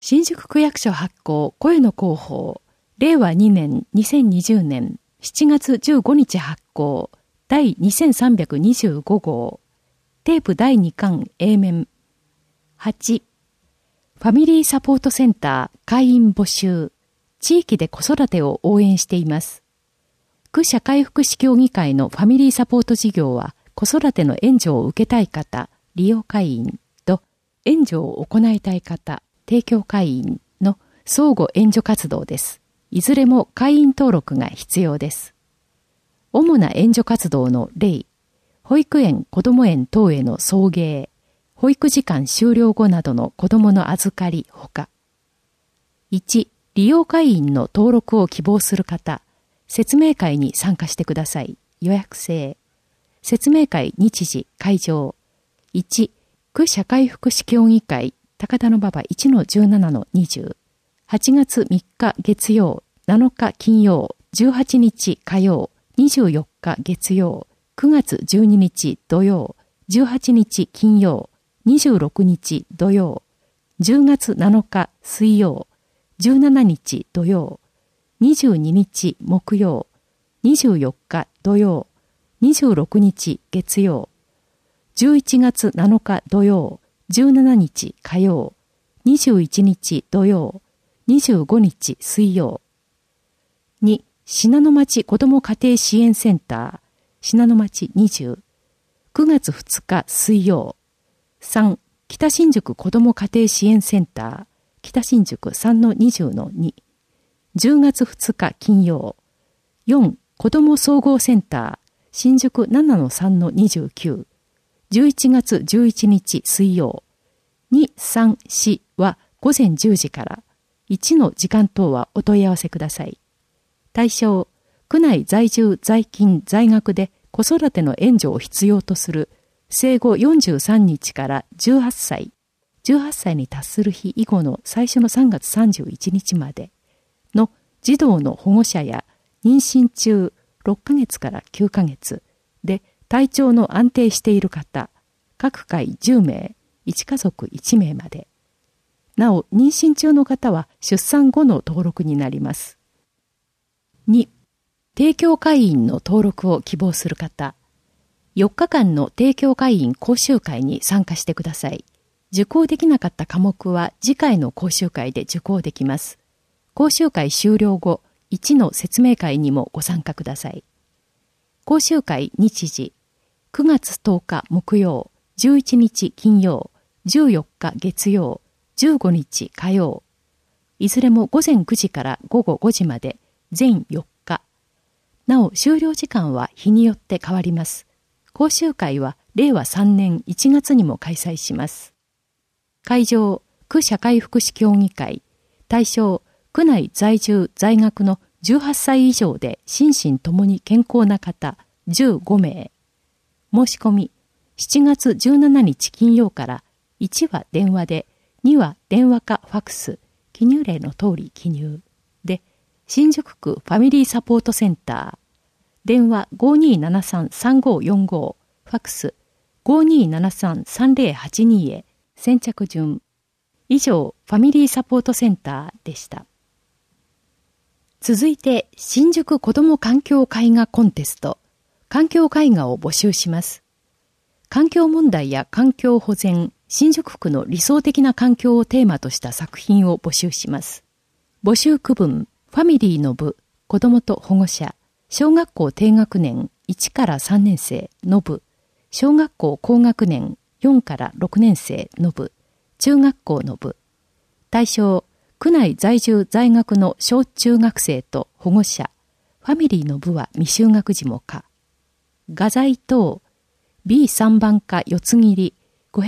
新宿区役所発行声の広報令和2年2020年7月15日発行第2325号テープ第2巻 A 面8ファミリーサポートセンター会員募集地域で子育てを応援しています。区社会福祉協議会のファミリーサポート事業は子育ての援助を受けたい方、利用会員と援助を行いたい方、提供会員の相互援助活動です。いずれも会員登録が必要です。主な援助活動の例、保育園・子ども園等への送迎、保育時間終了後などの子どもの預かりほか。1、利用会員の登録を希望する方、説明会に参加してください。予約制。説明会日時、会場。1、区社会福祉協議会高田馬場 1-17-20。8月3日月曜、7日金曜、18日火曜、24日月曜、9月12日土曜、18日金曜、26日土曜、10月7日水曜、17日土曜、22日木曜、24日土曜、26日月曜、11月7日土曜、17日火曜、21日土曜、25日水曜。2、信濃町子ども家庭支援センター、信濃町20、9月2日水曜。3、北新宿子ども家庭支援センター、北新宿 3-20-2、10月2日金曜。4、子ども総合センター、新宿 7-3-29、11月11日水曜。2、3、4は午前10時から、1の時間等はお問い合わせください。対象、区内在住在勤在学で子育ての援助を必要とする生後43日から18歳、18歳に達する日以後の最初の3月31日までの児童の保護者や妊娠中6ヶ月から9ヶ月で体調の安定している方、各回10名、1家族1名まで。なお、妊娠中の方は出産後の登録になります。2、提供会員の登録を希望する方、4日間の提供会員講習会に参加してください。受講できなかった科目は次回の講習会で受講できます。講習会終了後、1の説明会にもご参加ください。講習会日時、9月10日木曜、11日金曜、14日月曜、15日火曜。いずれも午前9時から午後5時まで、全4日。なお、終了時間は日によって変わります。講習会は令和3年1月にも開催します。会場、区社会福祉協議会。対象、区内在住在学の18歳以上で心身ともに健康な方15名。申し込み、7月17日金曜から1は電話で、2は電話かファクス、記入例の通り記入。で、新宿区ファミリーサポートセンター。電話 5273-3545、ファクス 5273-3082 へ先着順。以上、ファミリーサポートセンターでした。続いて、新宿子ども環境絵画コンテスト、環境絵画を募集します。環境問題や環境保全、新宿区の理想的な環境をテーマとした作品を募集します。募集区分、ファミリーの部、子どもと保護者、小学校低学年1から3年生の部、小学校高学年4から6年生の部、中学校の部。対象、区内在住在学の小中学生と保護者、ファミリーの部は未就学児も可。画材等、B3 番化四つ切り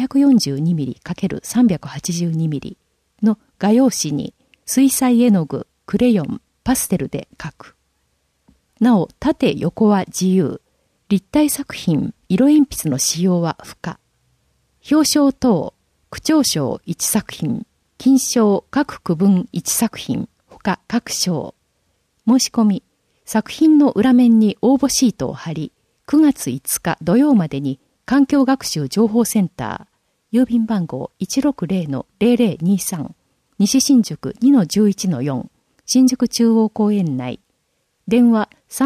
542mm×382mm の画用紙に水彩絵の具、クレヨン、パステルで描く。なお、縦横は自由。立体作品、色鉛筆の使用は不可。表彰等、区長賞1作品、金賞各区分1作品、他各賞。申し込み、作品の裏面に応募シートを貼り、9月5日土曜までに環境学習情報センター、郵便番号 160-0023、 西新宿 2-11-4 新宿中央公園内、電話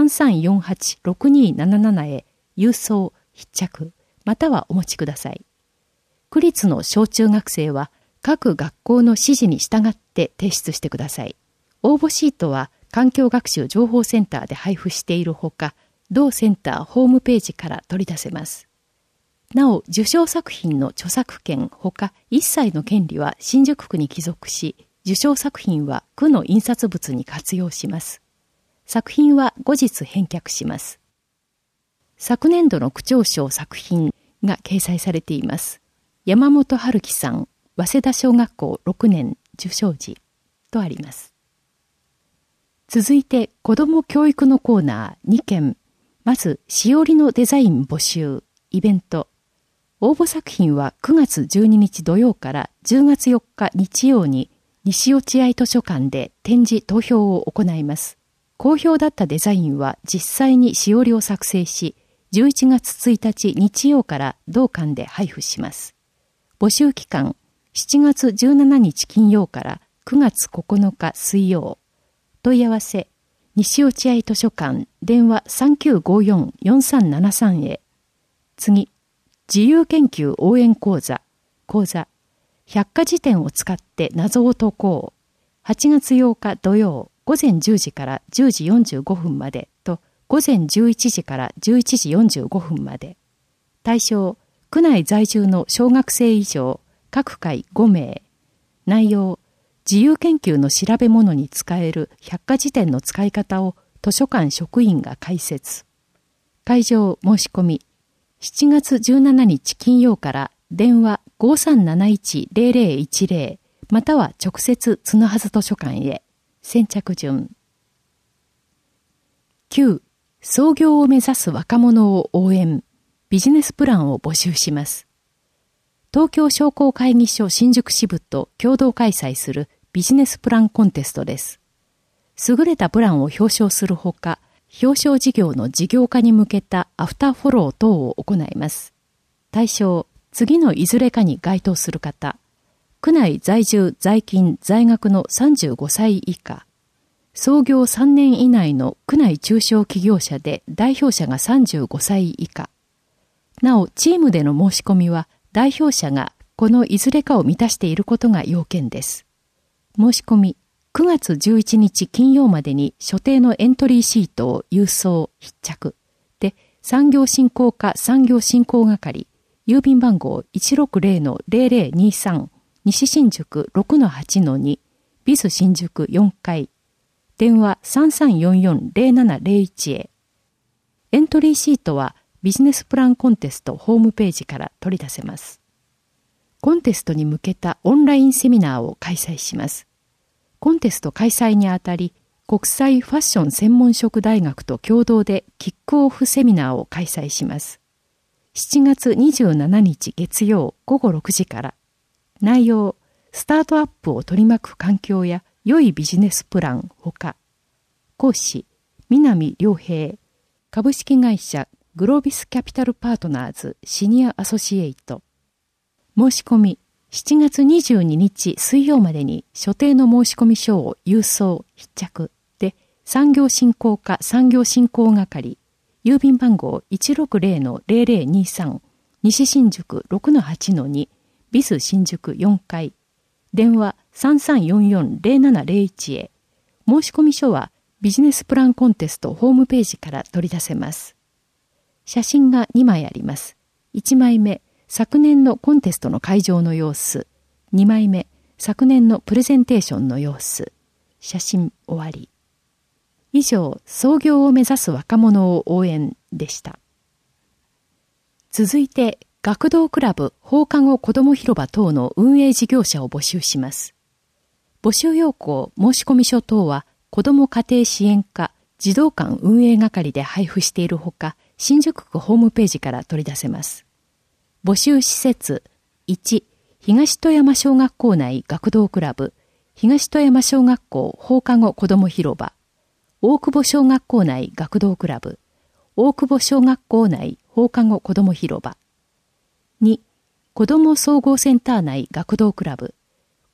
3348-6277 へ郵送必着またはお持ちください。区立の小中学生は各学校の指示に従って提出してください。応募シートは環境学習情報センターで配布しているほか、同センターホームページから取り出せます。なお、受賞作品の著作権ほか一切の権利は新宿区に帰属し、受賞作品は区の印刷物に活用します。作品は後日返却します。昨年度の区長賞作品が掲載されています。山本春樹さん、早稲田小学校6年受賞時とあります。続いて、子ども教育のコーナー2件。まず、しおりのデザイン募集、イベント。応募作品は9月12日土曜から10月4日日曜に西落合図書館で展示投票を行います。好評だったデザインは実際にしおりを作成し、11月1日日曜から同館で配布します。募集期間、7月17日金曜から9月9日水曜。問い合わせ、西落合図書館、電話 3954-4373 へ。次、自由研究応援講座、百科事典を使って謎を解こう。8月8日土曜、午前10時から10時45分までと、午前11時から11時45分まで。対象、区内在住の小学生以上、各回5名。内容、自由研究の調べ物に使える百科事典の使い方を図書館職員が解説。会場申し込み。7月17日金曜から電話 5371-0010 または直接角はず図書館へ。先着順。9. 創業を目指す若者を応援。ビジネスプランを募集します。東京商工会議所新宿支部と共同開催するビジネスプランコンテストです。優れたプランを表彰するほか、表彰事業の事業化に向けたアフターフォロー等を行います。対象、次のいずれかに該当する方、区内在住在勤在学の35歳以下、創業3年以内の区内中小企業者で代表者が35歳以下。なお、チームでの申し込みは、代表者がこのいずれかを満たしていることが要件です。申し込み、9月11日金曜までに所定のエントリーシートを郵送必着で、産業振興課産業振興係、郵便番号 160-0023 西新宿 6-8-2 ビス新宿4階、電話 3344-0701 へ。エントリーシートはビジネスプランコンテストホームページから取り出せます。コンテストに向けたオンラインセミナーを開催します。コンテスト開催にあたり、国際ファッション専門職大学と共同でキックオフセミナーを開催します。7月27日月曜午後6時から。内容、スタートアップを取り巻く環境や良いビジネスプランほか。講師、南良平、株式会社グロービスキャピタルパートナーズシニアアソシエイト。申し込み、7月22日水曜までに所定の申込書を郵送必着で、産業振興課産業振興係、郵便番号 160-0023 西新宿 6-8-2 ビス新宿4階、電話 3344-0701 へ。申込書はビジネスプランコンテストホームページから取り出せます。写真が2枚あります。1枚目、昨年のコンテストの会場の様子。2枚目、昨年のプレゼンテーションの様子。写真終わり。以上、創業を目指す若者を応援でした。続いて、学童クラブ放課後子ども広場等の運営事業者を募集します。募集要項、申込書等は、子ども家庭支援課、児童館運営係で配布しているほか、新宿区ホームページから取り出せます。募集施設、1、東戸山小学校内学童クラブ、東戸山小学校放課後子ども広場、大久保小学校内学童クラブ、大久保小学校内放課後子ども広場。2、子ども総合センター内学童クラブ、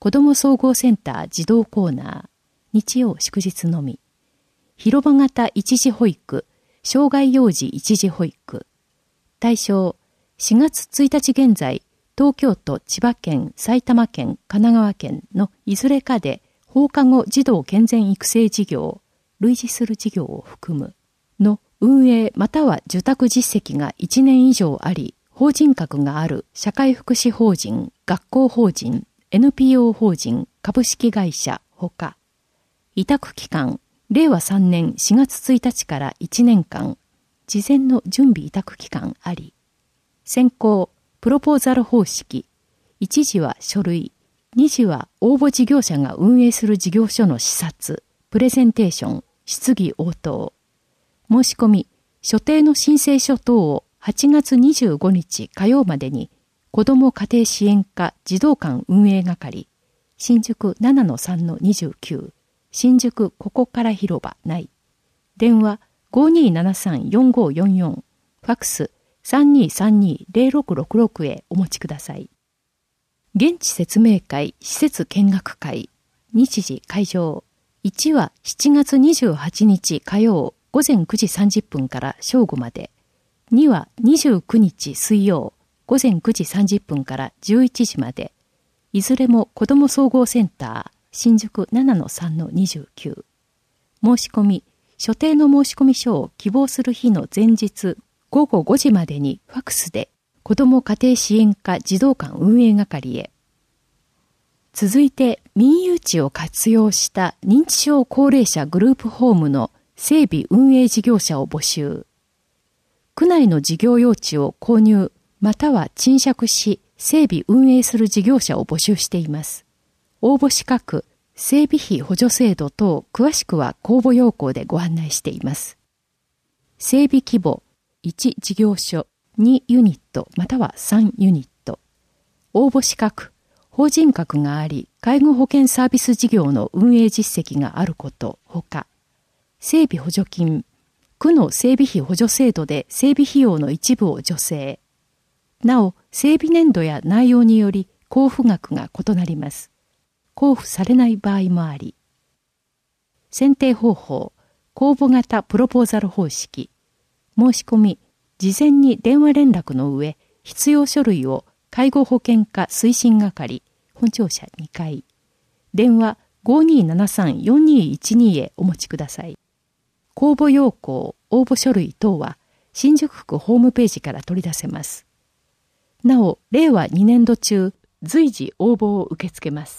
子ども総合センター児童コーナー、日曜祝日のみ。広場型一時保育、障害幼児一時保育。対象、4月1日現在、東京都、千葉県、埼玉県、神奈川県のいずれかで放課後児童健全育成事業、類似する事業を含むの運営または受託実績が1年以上あり、法人格がある社会福祉法人、学校法人、NPO 法人、株式会社ほか、委託期間、令和3年4月1日から1年間、事前の準備委託期間あり、選考、プロポーザル方式、1次は書類、2次は応募事業者が運営する事業所の視察、プレゼンテーション、質疑応答。申し込み、所定の申請書等を8月25日火曜までに、子ども家庭支援課児童館運営係、新宿 7-3-29、新宿ここから広場内。電話 5273-4544、ファックス 3232-0666 へお持ちください。現地説明会、施設見学会、日時会場。1は7月28日火曜午前9時30分から正午まで。2は29日水曜午前9時30分から11時まで。いずれも子ども総合センター、新宿 7-3-29。申し込み、所定の申し込み書を希望する日の前日午後5時までにファックスで子ども家庭支援課児童館運営係へ。続いて民有地を活用した認知症高齢者グループホームの整備運営事業者を募集。区内の事業用地を購入または賃借し整備運営する事業者を募集しています。応募資格、整備費補助制度等詳しくは公募要項でご案内しています。整備規模1事業所2ユニットまたは3ユニット。応募資格、法人格があり、介護保険サービス事業の運営実績があることほか、整備補助金、区の整備費補助制度で整備費用の一部を助成。なお、整備年度や内容により交付額が異なります。交付されない場合もあり。選定方法、公募型プロポーザル方式。申し込み、事前に電話連絡の上、必要書類を介護保険課推進係、本庁舎2階。電話 5273-4212 へお持ちください。公募要項、応募書類等は、新宿区ホームページから取り出せます。なお、令和2年度中、随時応募を受け付けます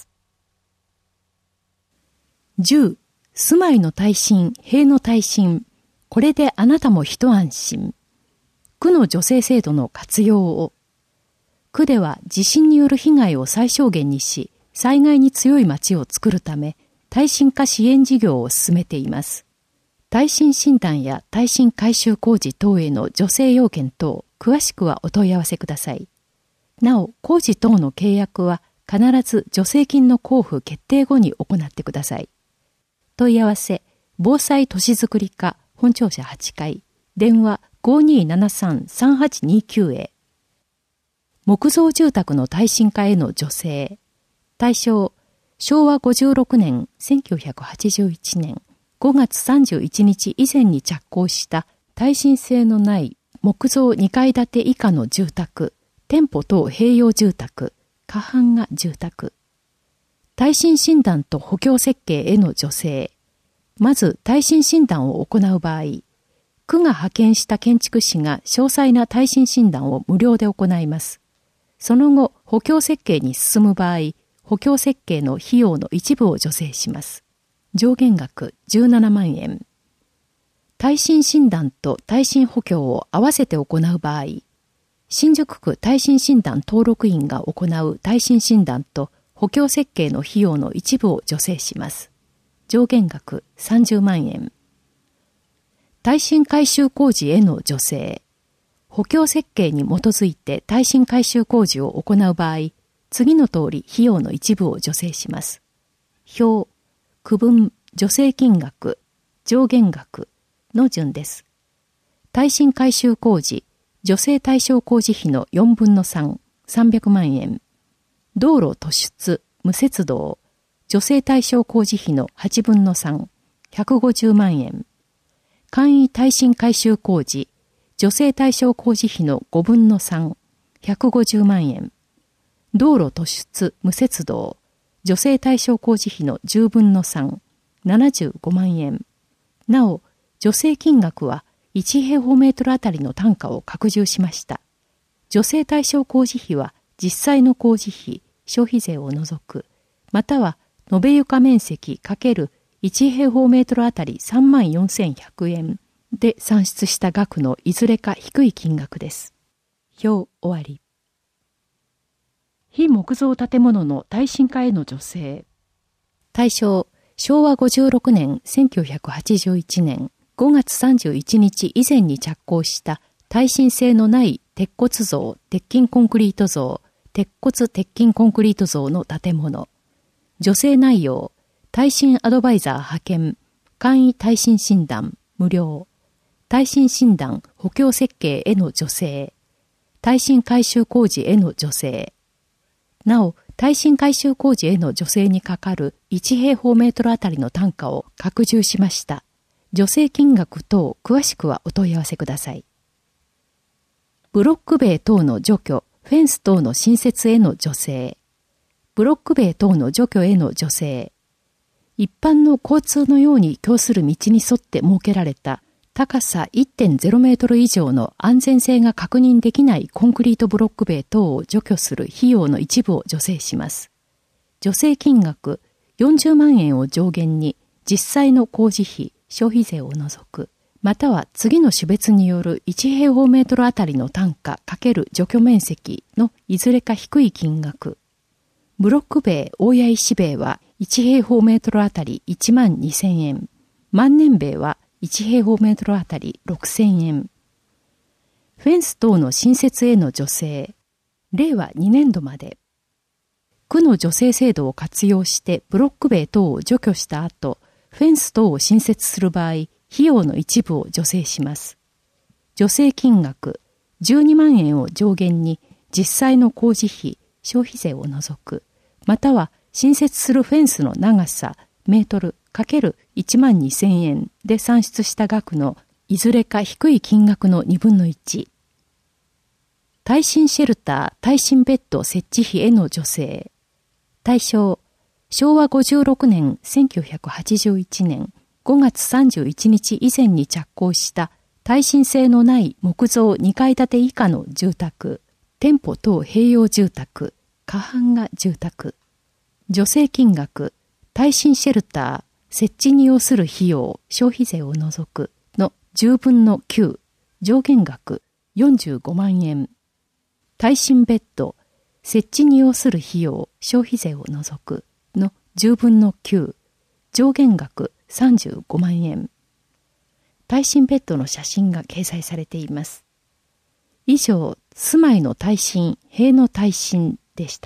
。10、住まいの耐震、塀の耐震。これであなたも一安心。区の助成制度の活用を。区では地震による被害を最小限にし、災害に強い町を作るため、耐震化支援事業を進めています。耐震診断や耐震改修工事等への助成要件等、詳しくはお問い合わせください。なお、工事等の契約は必ず助成金の交付決定後に行ってください。問い合わせ、防災都市づくり課本庁舎8階、電話 5273-3829 へ。木造住宅の耐震化への助成。対象、昭和56年、1981年5月31日以前に着工した耐震性のない木造2階建て以下の住宅、店舗等併用住宅、過半が住宅。耐震診断と補強設計への助成。まず耐震診断を行う場合、区が派遣した建築士が詳細な耐震診断を無料で行います。その後、補強設計に進む場合、補強設計の費用の一部を助成します。上限額17万円。耐震診断と耐震補強を合わせて行う場合、新宿区耐震診断登録員が行う耐震診断と補強設計の費用の一部を助成します。上限額30万円。耐震改修工事への助成。補強設計に基づいて耐震改修工事を行う場合、次の通り費用の一部を助成します。表、区分、助成金額、上限額の順です。耐震改修工事、助成対象工事費の4分の3、300万円。道路突出、 無節道、女性対象工事費の8分の3、150万円。簡易耐震改修工事、女性対象工事費の5分の3、150万円。道路突出無節道、女性対象工事費の10分の3、75万円。なお、助成金額は1平方メートルあたりの単価を拡充しました。助成対象工事費は実際の工事費、消費税を除く、または延べ床面積×1平方メートルあたり34,100円で算出した額のいずれか低い金額です。表終わり。非木造建物の耐震化への助成。対象、昭和56年1981年5月31日以前に着工した耐震性のない鉄骨造、鉄筋コンクリート造、鉄骨鉄筋コンクリート造の建物。助成内容、耐震アドバイザー派遣、簡易耐震診断、無料。耐震診断、補強設計への助成。耐震改修工事への助成。なお、耐震改修工事への助成にかかる1平方メートルあたりの単価を拡充しました。助成金額等詳しくはお問い合わせください。ブロック塀等の除去、フェンス等の新設への助成。ブロック塀等の除去への助成。一般の交通のように供する道に沿って設けられた高さ 1.0 メートル以上の安全性が確認できないコンクリートブロック塀等を除去する費用の一部を助成します。助成金額40万円を上限に実際の工事費、消費税を除く、または次の種別による1平方メートルあたりの単価×除去面積のいずれか低い金額。ブロック塀、大谷石塀は1平方メートルあたり1万2000円。万年塀は1平方メートルあたり6000円。フェンス等の新設への助成。令和2年度まで。区の助成制度を活用してブロック塀等を除去した後、フェンス等を新設する場合、費用の一部を助成します。助成金額12万円を上限に実際の工事費、消費税を除く、または新設するフェンスの長さ、メートル×1万2000円で算出した額のいずれか低い金額の2分の1。耐震シェルター、耐震ベッド設置費への助成。対象、昭和56年1981年5月31日以前に着工した耐震性のない木造2階建て以下の住宅、店舗等併用住宅、過半が住宅。助成金額、耐震シェルター、設置に要する費用、消費税を除くの10分の9、上限額45万円。耐震ベッド、設置に要する費用、消費税を除くの10分の9、上限額35万円。耐震ベッドの写真が掲載されています。以上、住まいの耐震、塀の耐震でした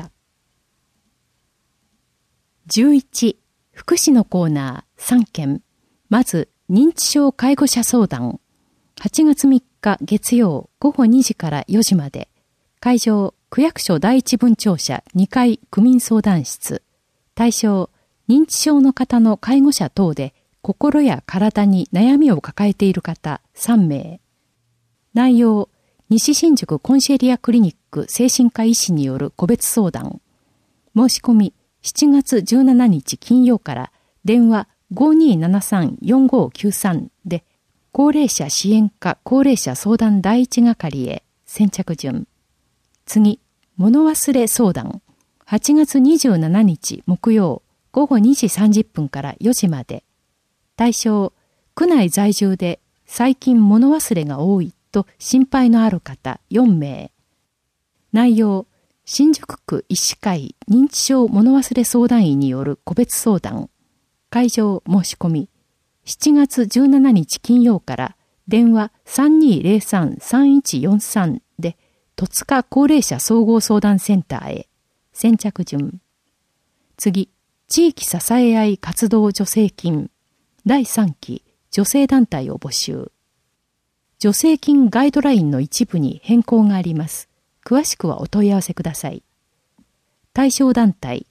。11、福祉のコーナー3件。まず、認知症介護者相談。8月3日月曜午後2時から4時まで。会場、区役所第一分庁舎2階区民相談室。対象、認知症の方の介護者等で心や体に悩みを抱えている方3名。内容、西新宿コンシェリアクリニック精神科医師による個別相談。申し込み、7月17日金曜から電話 5273-4593 で高齢者支援課高齢者相談第一係へ先着順。次、物忘れ相談。8月27日木曜午後2時30分から4時まで。対象、区内在住で最近物忘れが多いと心配のある方4名。内容、新宿区医師会認知症物忘れ相談員による個別相談。会場申し込み。7月17日金曜から電話 3203-3143 で戸塚高齢者総合相談センターへ。先着順。次、地域支え合い活動助成金。第3期女性団体を募集。助成金ガイドラインの一部に変更があります。詳しくはお問い合わせください。対象団体、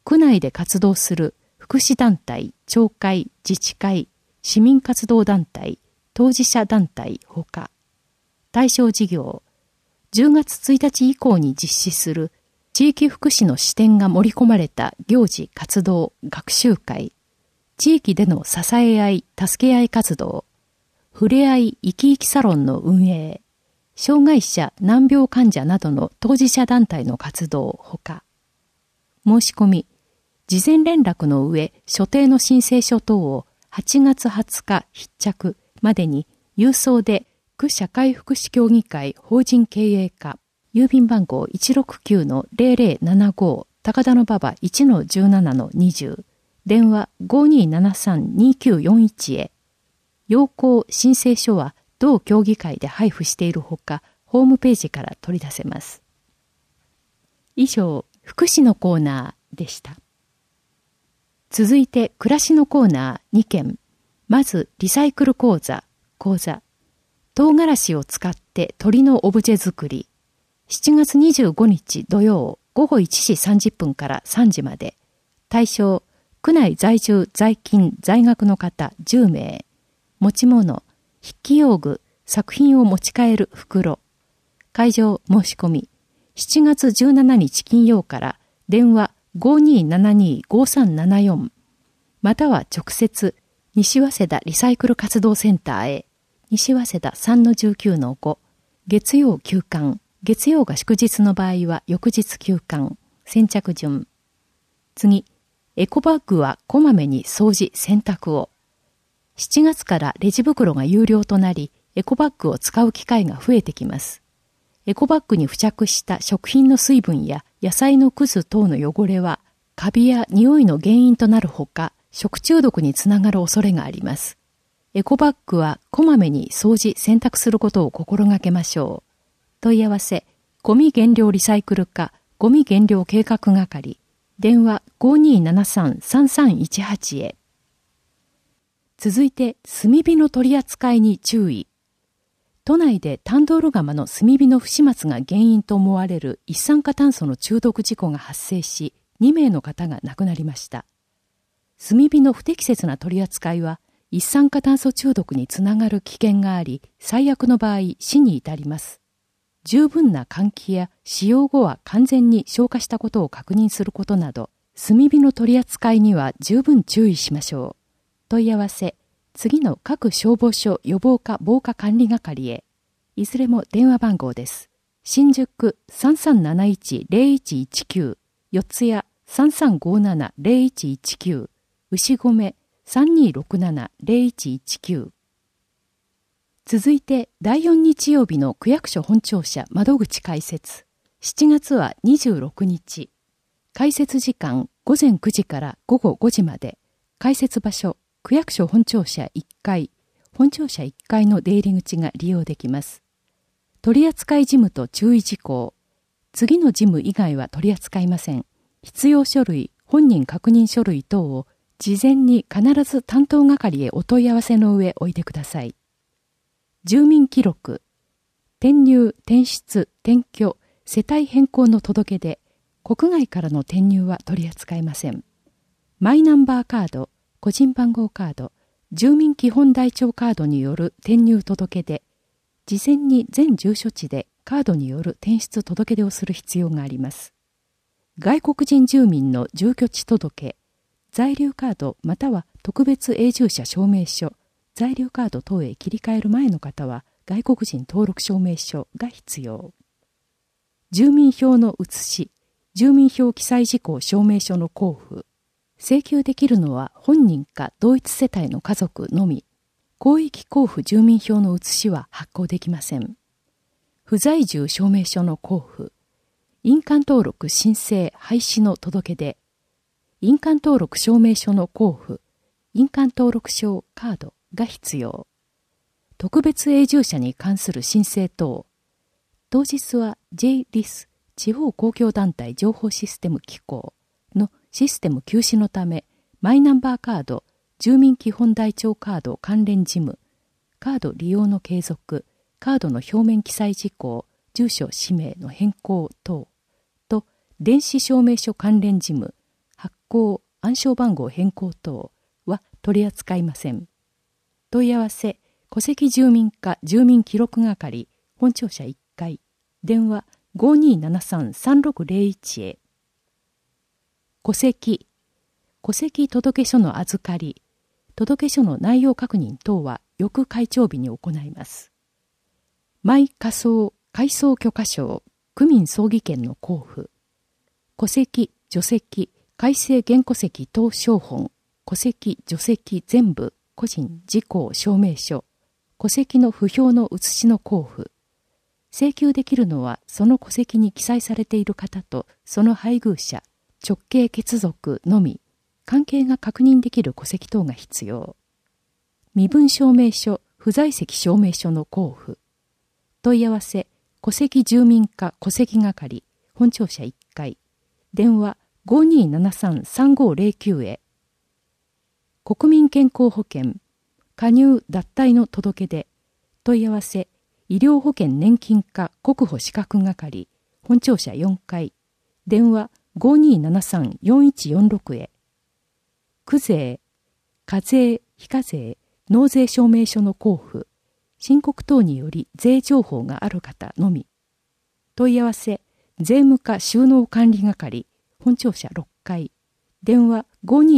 区内で活動する福祉団体、町会、自治会、市民活動団体、当事者団体ほか、対象事業、10月1日以降に実施する地域福祉の視点が盛り込まれた行事、活動、学習会、地域での支え合い、助け合い活動、ふれあい生き生きサロンの運営、障害者、難病患者などの当事者団体の活動ほか、申し込み、事前連絡の上、所定の申請書等を8月20日必着までに郵送で区社会福祉協議会法人経営課、郵便番号 169-0075 高田馬場 1-17-20 電話 5273-2941 へ。要項申請書は同協議会で配布しているほか、ホームページから取り出せます。以上、福祉のコーナーでした。続いて、暮らしのコーナー2件。まず、リサイクル講座。唐辛子を使って鳥のオブジェ作り。7月25日土曜午後1時30分から3時まで。対象、区内在住、在勤、在学の方10名。持ち物、筆記用具、作品を持ち帰る袋。会場申し込み。7月17日金曜から電話 5272-5374 または直接西早稲田リサイクル活動センターへ。西早稲田 3-19-5 月曜休館、月曜が祝日の場合は翌日休館。先着順。次、エコバッグはこまめに掃除洗濯を。7月からレジ袋が有料となり、エコバッグを使う機会が増えてきます。エコバッグに付着した食品の水分や野菜のくず等の汚れは、カビや匂いの原因となるほか、食中毒につながる恐れがあります。エコバッグはこまめに掃除・洗濯することを心がけましょう。問い合わせ、ゴミ減量リサイクル課、ゴミ減量計画係、電話 5273-3318 へ。続いて、炭火の取り扱いに注意。都内でタンドール窯の炭火の不始末が原因と思われる一酸化炭素の中毒事故が発生し、2名の方が亡くなりました。炭火の不適切な取り扱いは、一酸化炭素中毒につながる危険があり、最悪の場合、死に至ります。十分な換気や使用後は完全に消火したことを確認することなど、炭火の取り扱いには十分注意しましょう。問い合わせ、次の各消防署予防課防火管理係へ。いずれも電話番号です。新宿 3371-0119、四谷 3357-0119、牛込 3267-0119。続いて、第4日曜日の区役所本庁舎窓口開設。7月は26日。開設時間午前9時から午後5時まで。開設場所、区役所本庁舎1階。本庁舎1階の出入り口が利用できます。取扱事務と注意事項。次の事務以外は取り扱いません。必要書類、本人確認書類等を事前に必ず担当係へお問い合わせの上おいでください。住民記録、転入、転出、転居、世帯変更の届け出、国外からの転入は取り扱いません。マイナンバーカード、個人番号カード、住民基本台帳カードによる転入届け出、事前に全住所地でカードによる転出届け出をする必要があります。外国人住民の住居地届、在留カードまたは特別永住者証明書、在留カード等へ切り替える前の方は外国人登録証明書が必要。住民票の写し、住民票記載事項証明書の交付。請求できるのは本人か同一世帯の家族のみ。広域交付住民票の写しは発行できません。不在住証明書の交付。印鑑登録申請廃止の届け出。印鑑登録証明書の交付。印鑑登録証カードが必要。特別永住者に関する申請等。当日は JLIS 地方公共団体情報システム機構のシステム休止のため、マイナンバーカード、住民基本台帳カード関連事務、カード利用の継続、カードの表面記載事項、住所氏名の変更等と、電子証明書関連事務、発行、暗証番号変更等は取り扱いません。問い合わせ、戸籍住民課住民記録係、本庁舎1階、電話 5273-3601 へ。戸籍届書の預かり、届書の内容確認等は翌開帳日に行います。毎課葬、改装許可証、区民葬儀券の交付、戸籍、除籍、改正原戸籍等証本、戸籍、除籍全部、個人、事項証明書、戸籍の不評の写しの交付。請求できるのはその戸籍に記載されている方とその配偶者、直系血族のみ、関係が確認できる戸籍等が必要。身分証明書、不在籍証明書の交付。問い合わせ、戸籍住民課戸籍係、本庁舎1階、電話 5273-3509 へ。国民健康保険、加入脱退の届け出、問い合わせ、医療保険年金課国保資格係、本庁舎4階、電話 5273-4146 へ。区税、課税、非課税、納税証明書の交付、申告等により税情報がある方のみ。問い合わせ、税務課収納管理係、本庁舎6階、電話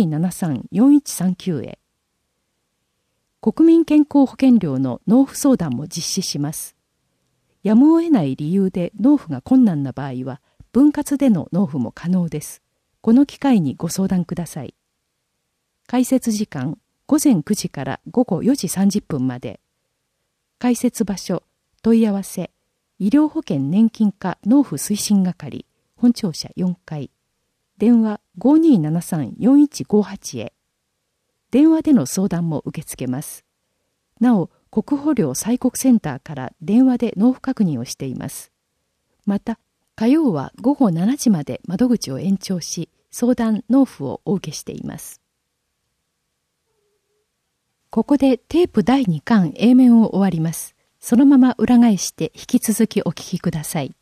5273-4139 へ。国民健康保険料の納付相談も実施します。やむを得ない理由で納付が困難な場合は、分割での納付も可能です。この機会にご相談ください。開設時間、午前9時から午後4時30分まで。開設場所、問い合わせ、医療保険年金課納付推進係、本庁舎4階、電話 5273-4158 へ。電話での相談も受け付けます。なお、国保料催告センターから電話で納付確認をしています。また、火曜は午後7時まで窓口を延長し、相談納付をお受けしています。ここでテープ第2巻 A 面を終わります。そのまま裏返して引き続きお聞きください。